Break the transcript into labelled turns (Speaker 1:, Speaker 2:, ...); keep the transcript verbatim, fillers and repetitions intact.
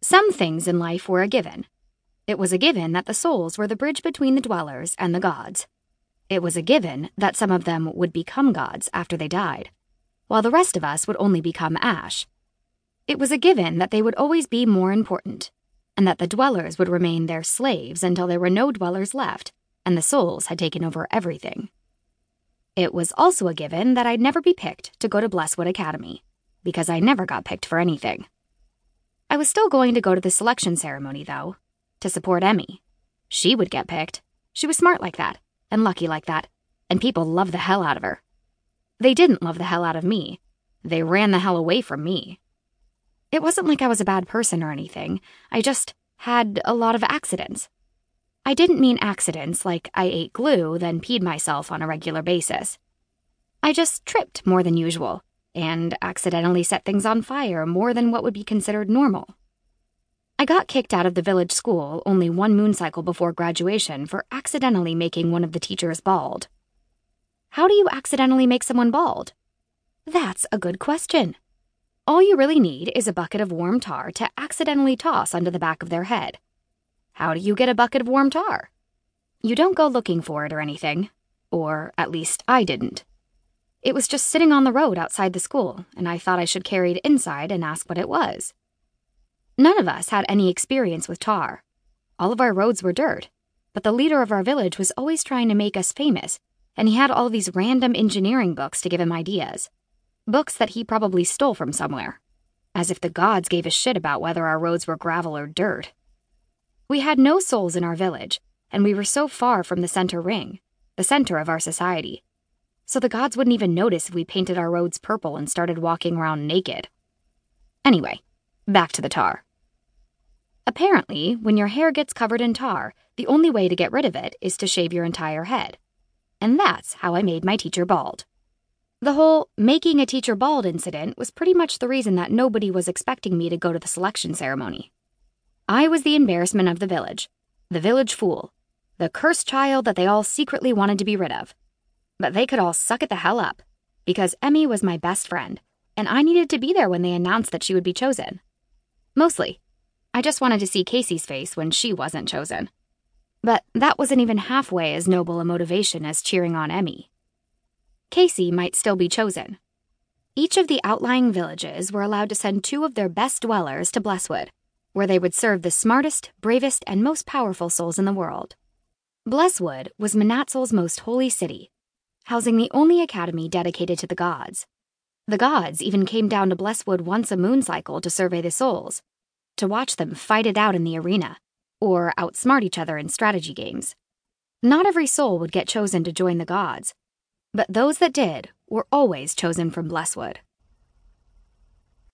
Speaker 1: Some things in life were a given. It was a given that the souls were the bridge between the dwellers and the gods. It was a given that some of them would become gods after they died, while the rest of us would only become ash. It was a given that they would always be more important, and that the dwellers would remain their slaves until there were no dwellers left and the souls had taken over everything. It was also a given that I'd never be picked to go to Blesswood Academy, because I never got picked for anything. I was still going to go to the selection ceremony, though, to support Emmy. She would get picked. She was smart like that, and lucky like that, and people loved the hell out of her. They didn't love the hell out of me. They ran the hell away from me. It wasn't like I was a bad person or anything. I just had a lot of accidents. I didn't mean accidents like I ate glue, then peed myself on a regular basis. I just tripped more than usual, and accidentally set things on fire more than what would be considered normal. I got kicked out of the village school only one moon cycle before graduation for accidentally making one of the teachers bald. How do you accidentally make someone bald? That's a good question. All you really need is a bucket of warm tar to accidentally toss onto the back of their head. How do you get a bucket of warm tar? You don't go looking for it or anything, or at least I didn't. It was just sitting on the road outside the school, and I thought I should carry it inside and ask what it was. None of us had any experience with tar. All of our roads were dirt, but the leader of our village was always trying to make us famous, and he had all these random engineering books to give him ideas. Books that he probably stole from somewhere. As if the gods gave a shit about whether our roads were gravel or dirt. We had no souls in our village, and we were so far from the center ring, the center of our society. So the gods wouldn't even notice if we painted our roads purple and started walking around naked. Anyway, back to the tar. Apparently, when your hair gets covered in tar, the only way to get rid of it is to shave your entire head. And that's how I made my teacher bald. The whole making a teacher bald incident was pretty much the reason that nobody was expecting me to go to the selection ceremony. I was the embarrassment of the village, the village fool, the cursed child that they all secretly wanted to be rid of. But they could all suck it the hell up, because Emmy was my best friend, and I needed to be there when they announced that she would be chosen. Mostly, I just wanted to see Casey's face when she wasn't chosen. But that wasn't even halfway as noble a motivation as cheering on Emmy. Casey might still be chosen. Each of the outlying villages were allowed to send two of their best dwellers to Blesswood, where they would serve the smartest, bravest, and most powerful souls in the world. Blesswood was Manatzel's most holy city, housing the only academy dedicated to the gods. The gods even came down to Blesswood once a moon cycle to survey the souls, to watch them fight it out in the arena, or outsmart each other in strategy games. Not every soul would get chosen to join the gods, but those that did were always chosen from Blesswood.